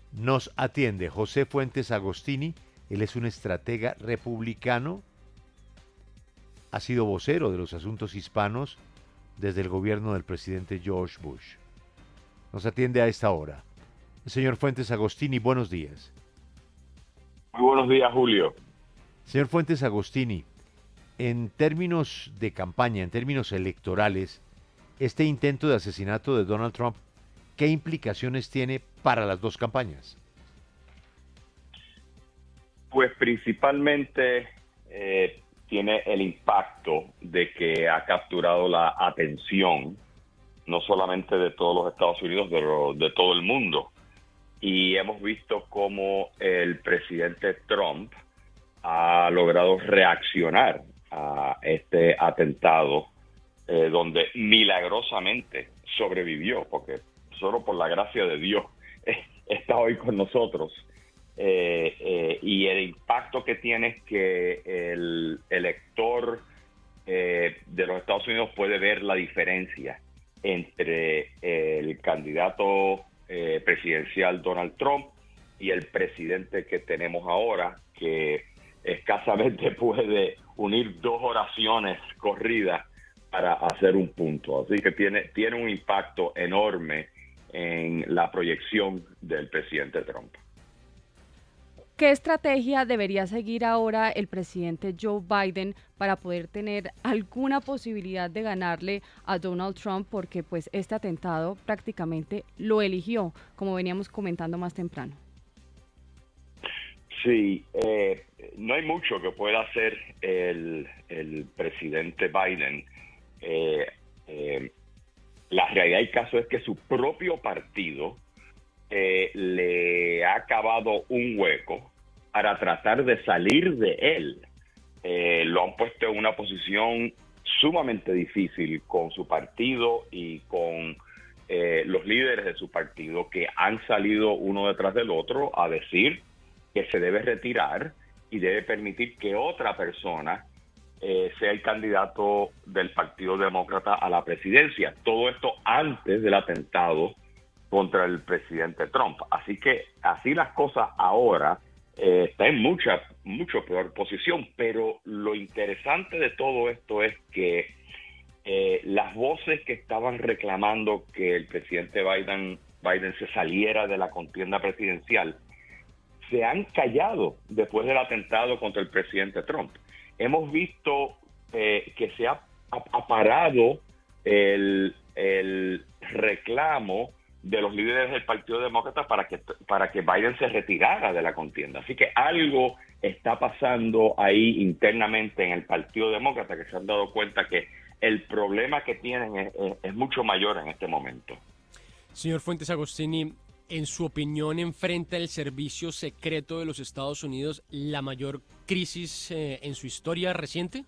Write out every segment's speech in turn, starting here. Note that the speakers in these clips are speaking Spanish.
Nos atiende José Fuentes Agostini, él es un estratega republicano, ha sido vocero de los asuntos hispanos desde el gobierno del presidente George Bush. Nos atiende a esta hora. Señor Fuentes Agostini, buenos días. Muy buenos días, Julio. Señor Fuentes Agostini, en términos de campaña, en términos electorales, este intento de asesinato de Donald Trump, ¿qué implicaciones tiene para las dos campañas? Pues principalmente tiene el impacto de que ha capturado la atención, no solamente de todos los Estados Unidos, pero de todo el mundo. Y hemos visto cómo el presidente Trump ha logrado reaccionar a este atentado, donde milagrosamente sobrevivió, porque solo por la gracia de Dios está hoy con nosotros. Y el impacto que tiene es que el elector de los Estados Unidos puede ver la diferencia entre el candidato presidencial Donald Trump y el presidente que tenemos ahora, que escasamente puede unir dos oraciones corridas para hacer un punto. Así que tiene un impacto enorme en la proyección del presidente Trump. ¿Qué estrategia debería seguir ahora el presidente Joe Biden para poder tener alguna posibilidad de ganarle a Donald Trump? Porque pues este atentado prácticamente lo eligió, como veníamos comentando más temprano. Sí, no hay mucho que pueda hacer el presidente Biden. La realidad del caso es que su propio partido le ha cavado un hueco para tratar de salir de él. Lo han puesto en una posición sumamente difícil con su partido y con los líderes de su partido, que han salido uno detrás del otro a decir que se debe retirar y debe permitir que otra persona sea el candidato del Partido Demócrata a la presidencia. Todo esto antes del atentado contra el presidente Trump. Así que así las cosas ahora está en mucho peor posición. Pero lo interesante de todo esto es que las voces que estaban reclamando que el presidente Biden se saliera de la contienda presidencial se han callado después del atentado contra el presidente Trump. Hemos visto que se ha parado el reclamo de los líderes del Partido Demócrata para que Biden se retirara de la contienda. Así que algo está pasando ahí internamente en el Partido Demócrata, que se han dado cuenta que el problema que tienen es mucho mayor en este momento. Señor Fuentes Agostini, en su opinión, ¿enfrenta el servicio secreto de los Estados Unidos la mayor crisis en su historia reciente?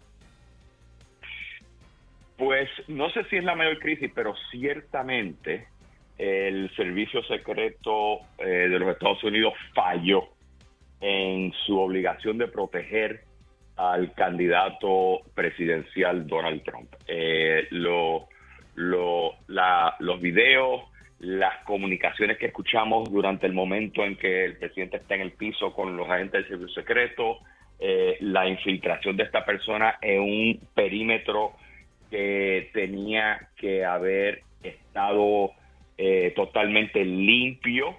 Pues no sé si es la mayor crisis, pero ciertamente el servicio secreto de los Estados Unidos falló en su obligación de proteger al candidato presidencial Donald Trump. Los videos, las comunicaciones que escuchamos durante el momento en que el presidente está en el piso con los agentes del servicio secreto, la infiltración de esta persona en un perímetro que tenía que haber estado totalmente limpio,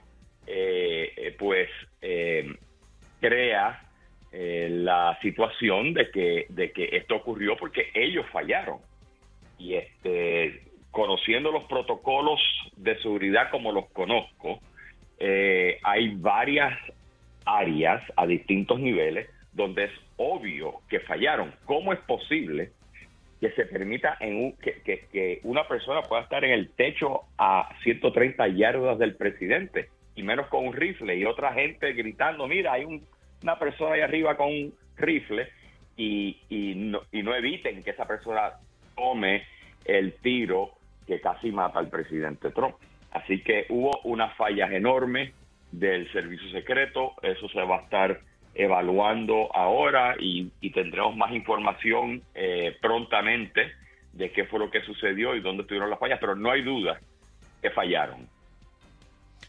crea la situación de que esto ocurrió porque ellos fallaron. Y conociendo los protocolos de seguridad como los conozco, hay varias áreas a distintos niveles donde es obvio que fallaron. ¿Cómo es posible que se permita que una persona pueda estar en el techo a 130 yardas del presidente, y menos con un rifle, y otra gente gritando, mira, hay una persona ahí arriba con un rifle, y no eviten que esa persona tome el tiro que casi mata al presidente Trump? Así que hubo unas fallas enormes del servicio secreto. Eso se va a estar evaluando ahora y tendremos más información prontamente de qué fue lo que sucedió y dónde estuvieron las fallas, pero no hay duda que fallaron.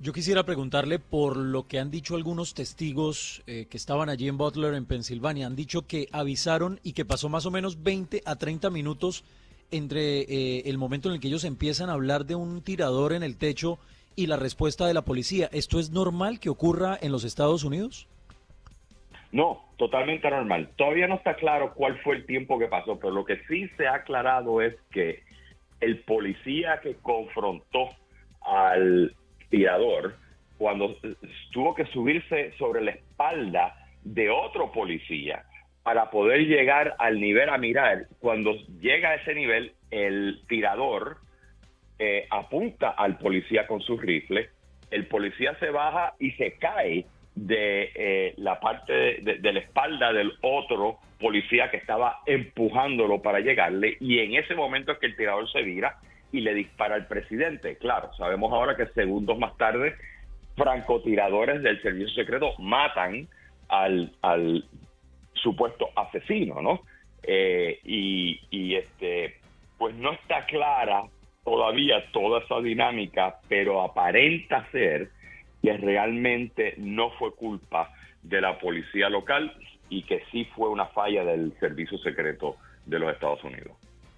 Yo quisiera preguntarle por lo que han dicho algunos testigos que estaban allí en Butler, en Pensilvania. Han dicho que avisaron y que pasó más o menos 20 a 30 minutos entre el momento en el que ellos empiezan a hablar de un tirador en el techo y la respuesta de la policía. ¿Esto es normal que ocurra en los Estados Unidos? No, totalmente normal. Todavía no está claro cuál fue el tiempo que pasó, pero lo que sí se ha aclarado es que el policía que confrontó al tirador, cuando tuvo que subirse sobre la espalda de otro policía para poder llegar al nivel a mirar, cuando llega a ese nivel, el tirador apunta al policía con su rifle, el policía se baja y se cae de la parte de la espalda del otro policía que estaba empujándolo para llegarle, y en ese momento es que el tirador se vira y le dispara al presidente. Claro, sabemos ahora que segundos más tarde francotiradores del servicio secreto matan al supuesto asesino, ¿no? Pues no está clara todavía toda esa dinámica, pero aparenta ser que realmente no fue culpa de la policía local y que sí fue una falla del servicio secreto de los Estados Unidos.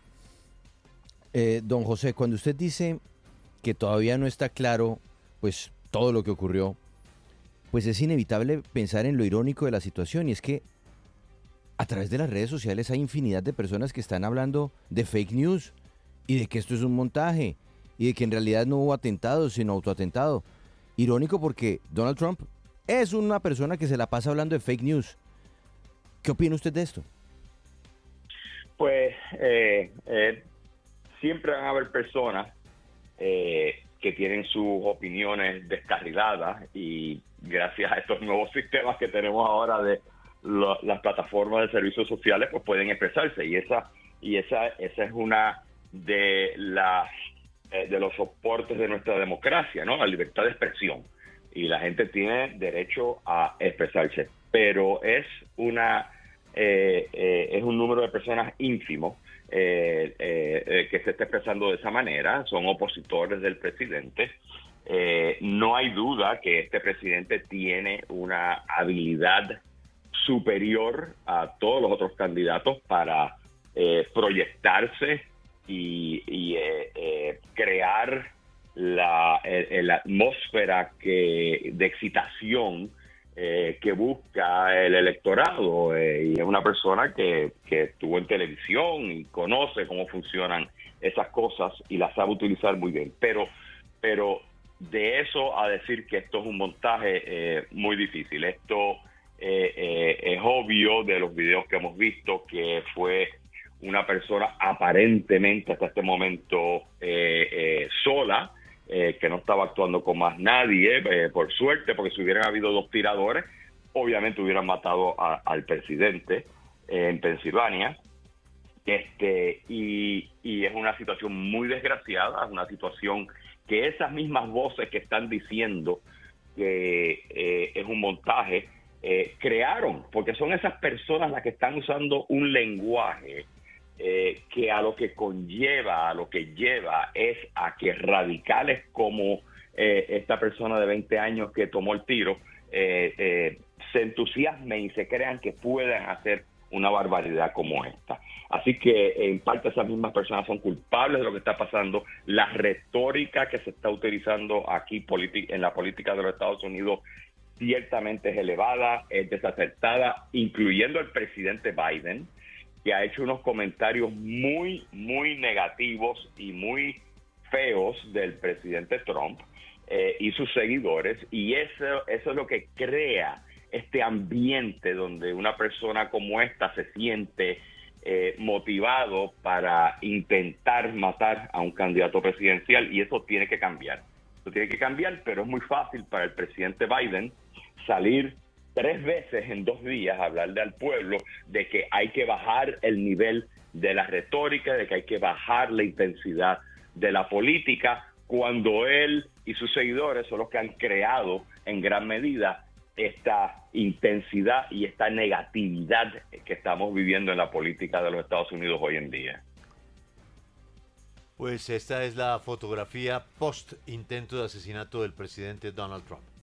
Don José, cuando usted dice que todavía no está claro, pues todo lo que ocurrió, pues es inevitable pensar en lo irónico de la situación, y es que a través de las redes sociales hay infinidad de personas que están hablando de fake news y de que esto es un montaje y de que en realidad no hubo atentado, sino autoatentado. Irónico porque Donald Trump es una persona que se la pasa hablando de fake news. ¿Qué opina usted de esto? Pues siempre van a haber personas que tienen sus opiniones descarriladas, y gracias a estos nuevos sistemas que tenemos ahora de las plataformas de servicios sociales, pues pueden expresarse, y esa es una de los soportes de nuestra democracia, ¿no? La libertad de expresión, y la gente tiene derecho a expresarse, pero es un número de personas ínfimo que se está expresando de esa manera. Son opositores del presidente. No hay duda que este presidente tiene una habilidad superior a todos los otros candidatos para proyectarse y crear la atmósfera de excitación que busca el electorado, y es una persona que estuvo en televisión y conoce cómo funcionan esas cosas y las sabe utilizar muy bien, pero de eso a decir que esto es un montaje, muy difícil. Esto es obvio de los videos que hemos visto que fue una persona aparentemente hasta este momento sola, que no estaba actuando con más nadie, por suerte, porque si hubieran habido dos tiradores, obviamente hubieran matado al presidente en Pensilvania. Y es una situación muy desgraciada, es una situación que esas mismas voces que están diciendo que es un montaje, crearon, porque son esas personas las que están usando un lenguaje que a lo que lleva es a que radicales como esta persona de 20 años que tomó el tiro se entusiasmen y se crean que puedan hacer una barbaridad como esta. Así que en parte esas mismas personas son culpables de lo que está pasando. La retórica que se está utilizando aquí en la política de los Estados Unidos ciertamente es elevada, es desacertada, incluyendo el presidente Biden, que ha hecho unos comentarios muy, muy negativos y muy feos del presidente Trump y sus seguidores, y eso es lo que crea este ambiente donde una persona como esta se siente motivado para intentar matar a un candidato presidencial, y eso tiene que cambiar. Eso tiene que cambiar, pero es muy fácil para el presidente Biden salir 3 veces en 2 días a hablarle al pueblo de que hay que bajar el nivel de la retórica, de que hay que bajar la intensidad de la política, cuando él y sus seguidores son los que han creado en gran medida esta intensidad y esta negatividad que estamos viviendo en la política de los Estados Unidos hoy en día. Pues esta es la fotografía post intento de asesinato del presidente Donald Trump.